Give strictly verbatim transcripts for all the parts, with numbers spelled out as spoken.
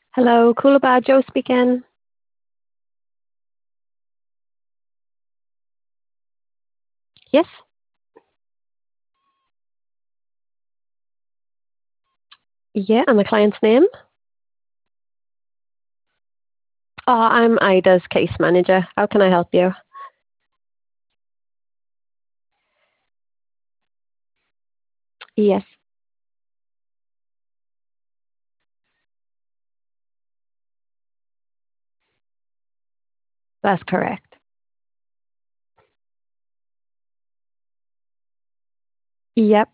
Hello, Coolabah, Joe speaking. Yes. Yeah, and the client's name? Oh, I'm Ida's case manager. How can I help you? Yes, that's correct. Yep.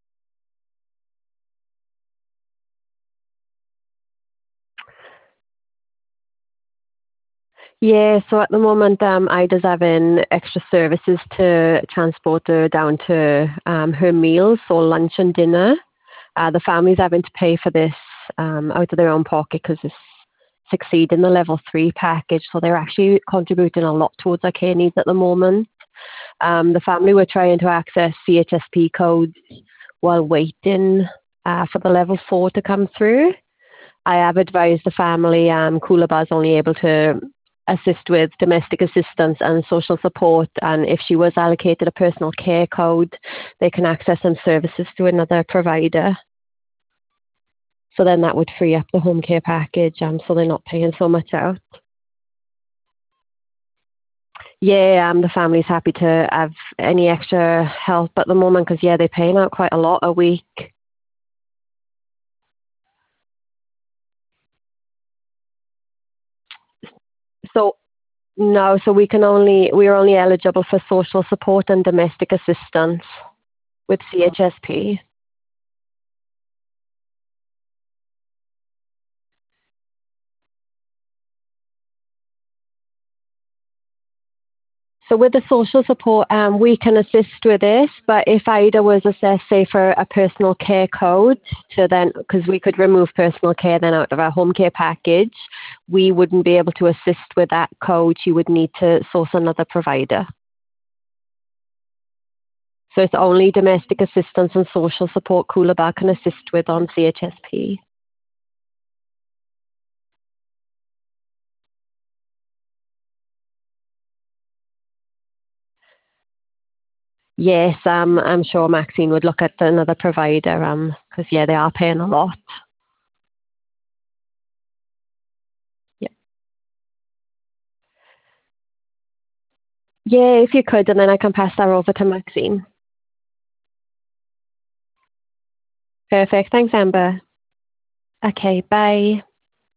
Yeah, so at the moment, um, Ida's having extra services to transport her down to um, her meals, so lunch and dinner. Uh, the family's having to pay for this um, out of their own pocket because it's succeeding the level three package, so they're actually contributing a lot towards our care needs at the moment. Um, the family were trying to access C H S P codes while waiting uh, for the level four to come through. I have advised the family um, Coolabah is only able to assist with domestic assistance and social support, and if she was allocated a personal care code, they can access some services through another provider. So then that would free up the home care package, um, so they're not paying so much out. Yeah, um, the family's happy to have any extra help at the moment because, yeah, they're paying out quite a lot a week. So no, so we can only we are only eligible for social support and domestic assistance with C H S P. So with the social support, um, we can assist with this, but if Ida was assessed, say, for a personal care code, to then, because we could remove personal care then out of our home care package, we wouldn't be able to assist with that code. You would need to source another provider. So it's only domestic assistance and social support Coolabah can assist with on C H S P. Yes, um, I'm sure Maxine would look at another provider, um, because yeah, they are paying a lot. Yeah. Yeah, if you could, and then I can pass that over to Maxine. Perfect. Thanks, Amber. Okay, bye.